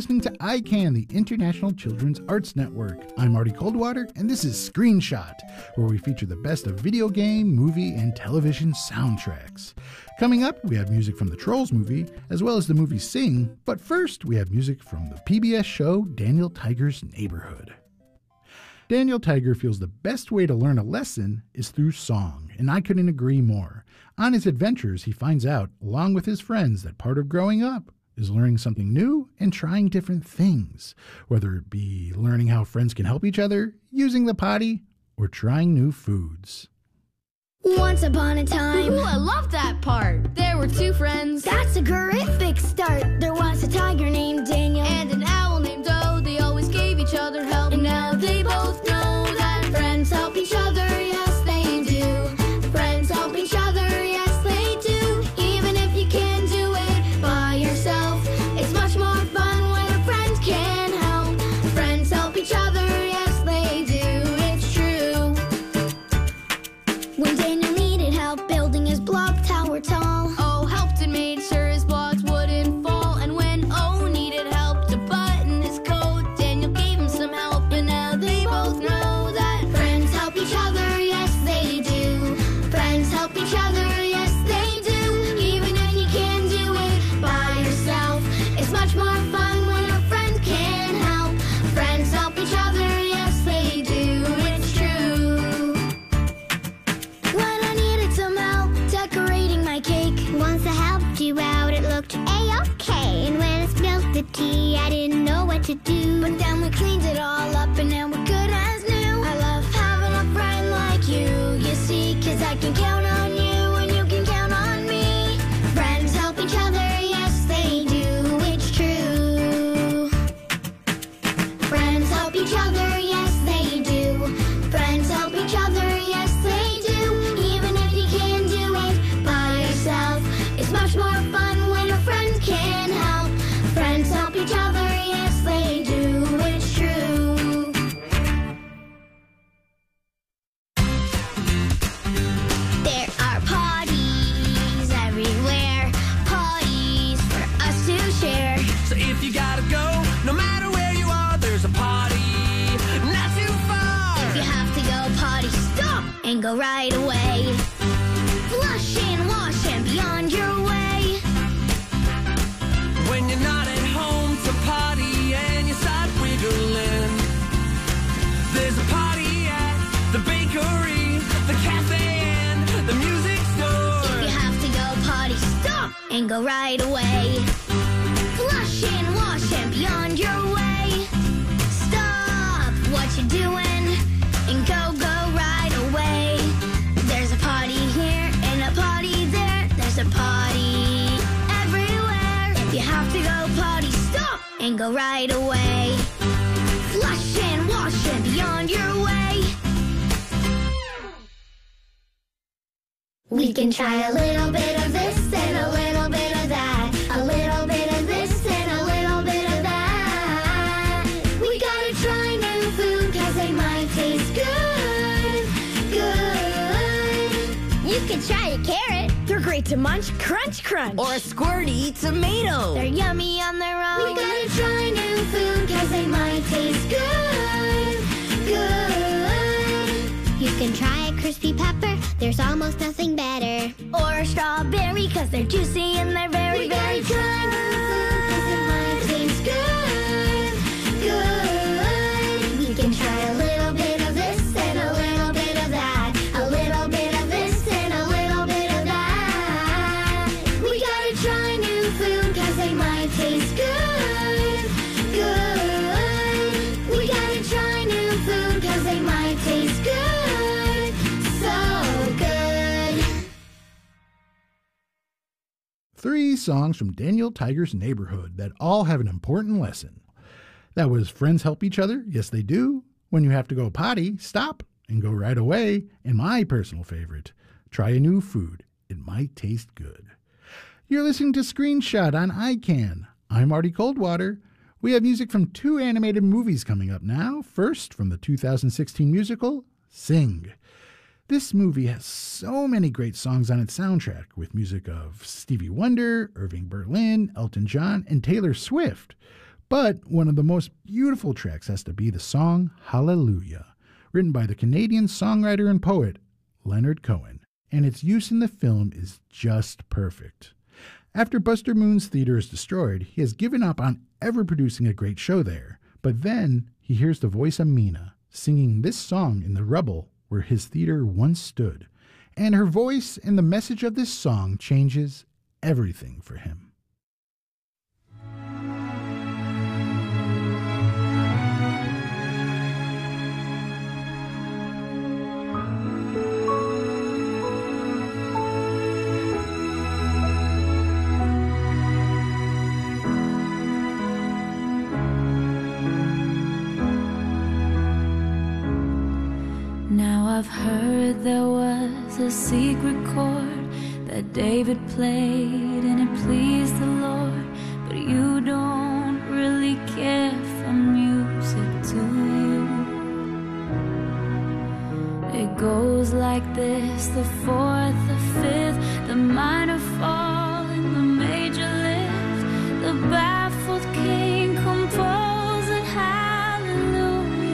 listening to ICANN, the International Children's Arts Network. I'm Marty Coldwater, and this is Screenshot, where we feature the best of video game, movie, and television soundtracks. Coming up, we have music from the Trolls movie, as well as the movie Sing, but first, we have music from the PBS show Daniel Tiger's Neighborhood. Daniel Tiger feels the best way to learn a lesson is through song, and I couldn't agree more. On his adventures, he finds out, along with his friends, that part of growing up is learning something new and trying different things, whether it be learning how friends can help each other, using the potty, or trying new foods. Once upon a time. Ooh, I love that part. There were two friends. That's a terrific start. There was a tiger named Daniel and an owl named Do. They always gave each other help. And now they both know that friends help each other. Yes, they do. Friends help each other. Yes, they do. Even if you can't do it by yourself, it's much more fun when a friend can help. Friends help each other. Yes, they do. It's true. When Daniel needed help building his block tower tall, O helped and made sure his blocks wouldn't fall. And when O needed help to button his coat, Daniel gave him some help. And now they both know that friends help each other. Yes, they do. Friends help each other. Yes, they do. Even if you can't do it by yourself, it's much more fun when a friend can help. Friends help each other. Yes, they do. It's true. When I needed some help decorating my cake, once I helped you out, it looked A-okay. And when I spilled the tea, I didn't know what to do. But then we cleaned it all up and now we're good as new. I love having a friend like you see, 'cause I can count on you and you can count on me. Friends help each other, yes they do, it's true. Friends help each other, yes they do. Friends help each other, yes they do. Even if you can't do it by yourself, it's much more fun when a friend can help. Friends help each other, yes they do, it's true. There are parties everywhere, parties for us to share. So if you gotta go, no matter where you are, there's a party not too far. If you have to go potty, stop and go right away. Flush and wash and beyond your way. When you're not at home to party and you start wiggling, there's a party at the bakery, the cafe, and the music store. If you have to go potty, stop and go right away. Flush and wash and beyond your way. Stop what you're doing and go right away. There's a party here and a party there. There's a party everywhere. If you have to go potty, stop and go right away. Flush and wash and beyond your way. We can try a little bit of this and a little bit of that. A little bit of this and a little bit of that. We gotta try new food 'cause they might taste good. Good. You can try a carrot. They're great to munch, crunch, crunch. Or a squirty tomato. They're yummy on their own. We gotta try new food 'cause they might taste good. Good. You can try a crispy pepper. There's almost nothing better. Or a strawberry 'cause they're juicy and they're very, very good. It might taste good. Good. We can try a little bit of this and a little bit of that. A little bit of this and a little bit of that. We gotta try new food 'cause they might taste good. Good. We gotta try new food 'cause they might taste good. So good. 3 songs from Daniel Tiger's Neighborhood that all have an important lesson. That was Friends Help Each Other, yes they do. When you have to go potty, stop and go right away. And my personal favorite, try a new food, it might taste good. You're listening to Screenshot on ICANN. I'm Marty Coldwater. We have music from 2 animated movies coming up now. First, from the 2016 musical, Sing. This movie has so many great songs on its soundtrack, with music of Stevie Wonder, Irving Berlin, Elton John, and Taylor Swift. But one of the most beautiful tracks has to be the song Hallelujah, written by the Canadian songwriter and poet Leonard Cohen, and its use in the film is just perfect. After Buster Moon's theater is destroyed, he has given up on ever producing a great show there, but then he hears the voice of Mina singing this song in the rubble where his theater once stood, and her voice and the message of this song changes everything for him. I've heard there was a secret chord that David played and it pleased the Lord, but you don't really care for music, do you? It goes like this: the fourth, the fifth, the minor fall and the major lift, the baffled king composing hallelujah.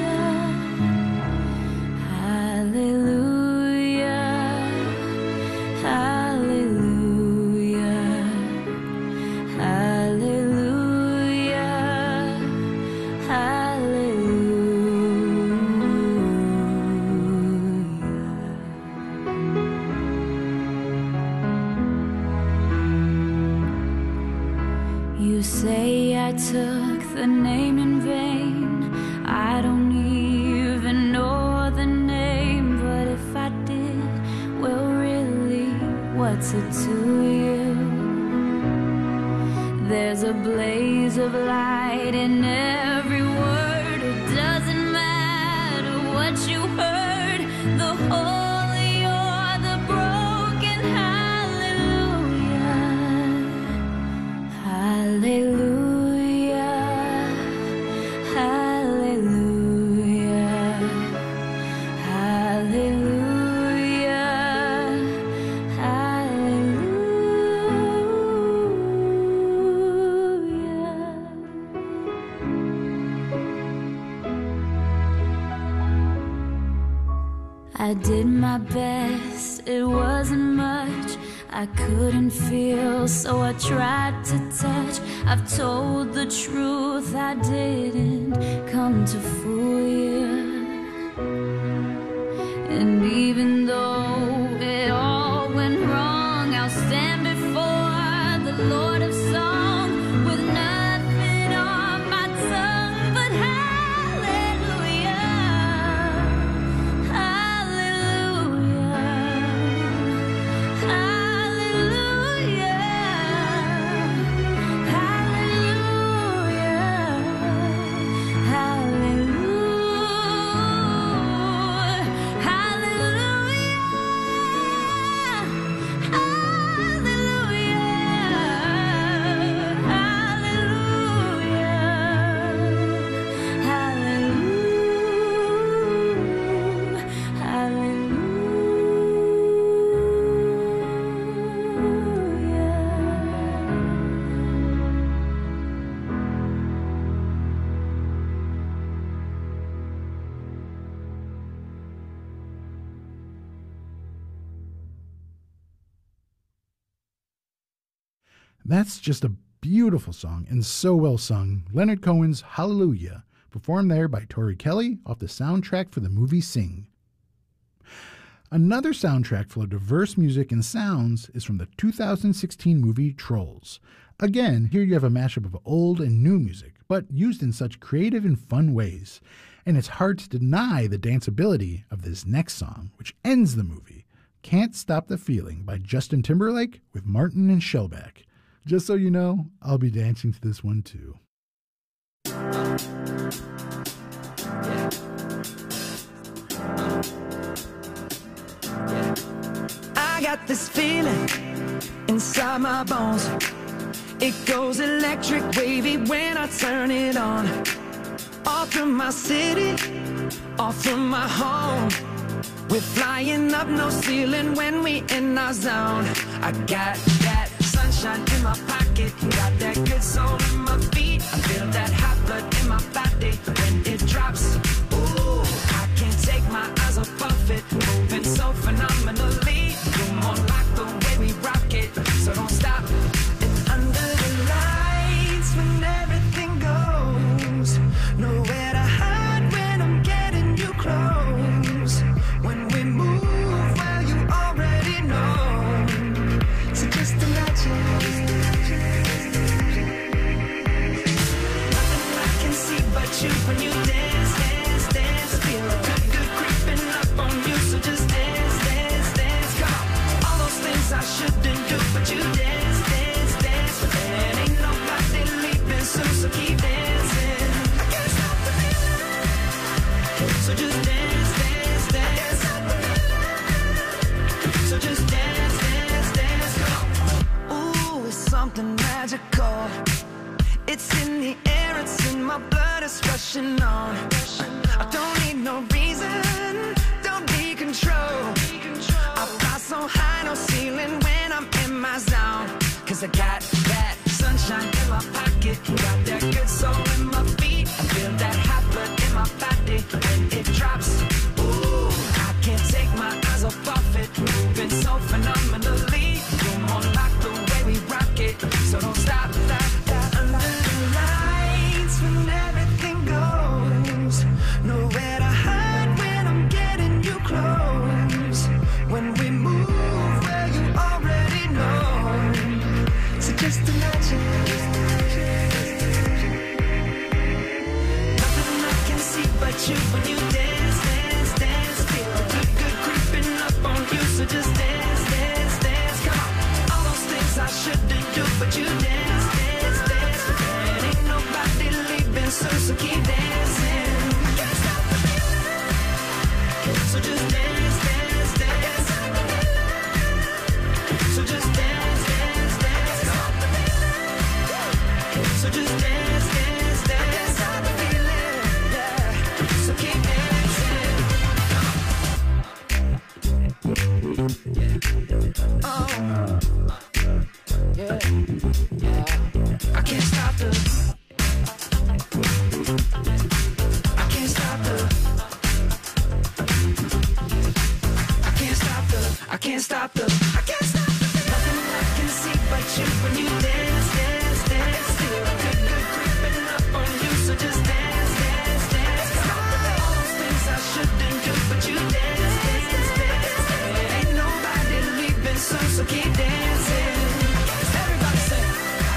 You say I took the name in vain. I don't even know the name, but if I did, well really, what's it to you? There's a blaze of light in every word. It doesn't matter what you heard, the holy or the broken. Hallelujah, hallelujah, hallelujah, hallelujah, hallelujah. I did my best, it wasn't much. I couldn't feel, so I tried to touch. I've told the truth, I didn't come to fool you. And even though it all went wrong, I'll stand before the Lord of Song with nothing on my tongue but hallelujah, hallelujah, hallelujah, hallelujah, That's just a beautiful song and so well sung. Leonard Cohen's Hallelujah, performed there by Tori Kelly off the soundtrack for the movie Sing. Another soundtrack full of diverse music and sounds is from the 2016 movie Trolls. Again, here you have a mashup of old and new music, but used in such creative and fun ways. And it's hard to deny the danceability of this next song, which ends the movie, Can't Stop the Feeling by Justin Timberlake with Martin and Shellback. Just so you know, I'll be dancing to this one too. I got this feeling inside my bones. It goes electric wavy when I turn it on. All through my city, all through my home. We're flying up no ceiling when we in our zone. I got that sunshine in my pocket, got that good soul in my feet. I feel that hot phenomenally. You're more like the way we rock it, so don't stop. And under the lights, when everything goes, nowhere to hide when I'm getting you close. When we move, well, you already know. So just imagine. Nothing I can see but you when you dance, dance, dance. Feel good, good creeping up on you. So just dance, dance, dance. Come on. All those things I shouldn't do, but you dance, dance, dance. And ain't nobody leaving soon, so keep dancing. I can't stop the feeling. So just dance, dance, dance. So just dance, dance, dance. Come on. Ooh, it's something magical. It's in the air, it's in my blood, it's rushing on. I don't need no reason, don't be control. I fly so high, no ceiling when I'm in my zone. Cause I got that sunshine in my pocket, got that good soul in my feet. I feel that hot blood in my body when it drops. Ooh, I can't take my eyes off of it, moving so phenomenally. You're more like the way we rock it, so don't stop, stop. Under the lights, when everything goes, nowhere to hide when I'm getting you close. When we move, well, you already know. So just imagine. Nothing I can see but you when you dance, dance, dance. Feel good, good creeping up on you. So just dance, dance, dance. Come on. All those things I shouldn't do, but you dance, dance, dance. And ain't nobody leaving soon, so keep dancing. I can't stop the feeling. So just dance, dance, dance. So just dance, dance, dance. So just dance, dance, dance. Stop the feeling, yeah. So keep dancing. Oh, yeah, yeah. I can't stop the. I can't stop the. I can't stop the. I can't stop the. I can't stop the. Nothing I can see but you when you dance, dance, dance. Feel good, good creeping up on you. So just dance, dance, dance. All those things I shouldn't do, but you dance, dance, dance. Ain't nobody leaving soon, so keep dancing. Everybody sing.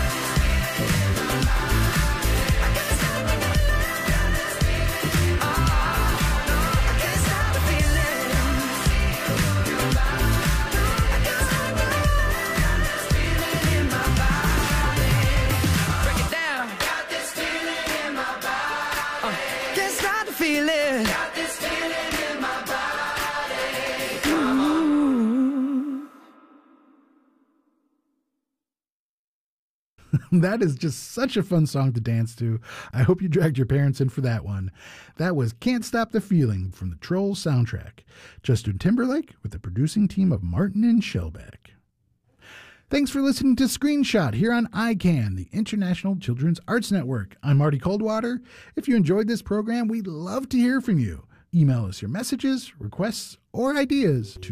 That is just such a fun song to dance to. I hope you dragged your parents in for that one. That was Can't Stop the Feeling from the Trolls soundtrack. Justin Timberlake with the producing team of Martin and Shellback. Thanks for listening to Screenshot here on ICANN, the International Children's Arts Network. I'm Marty Coldwater. If you enjoyed this program, we'd love to hear from you. Email us your messages, requests, or ideas to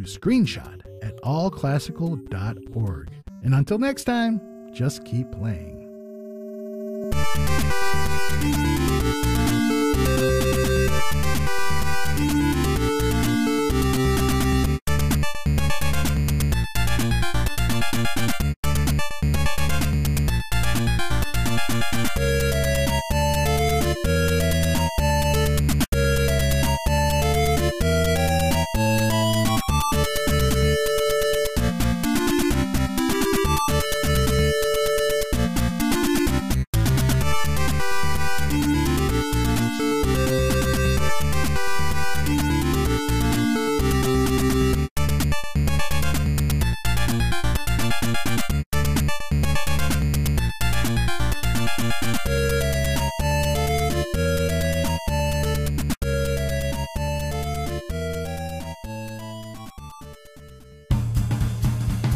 screenshot@allclassical.org. And until next time, just keep playing.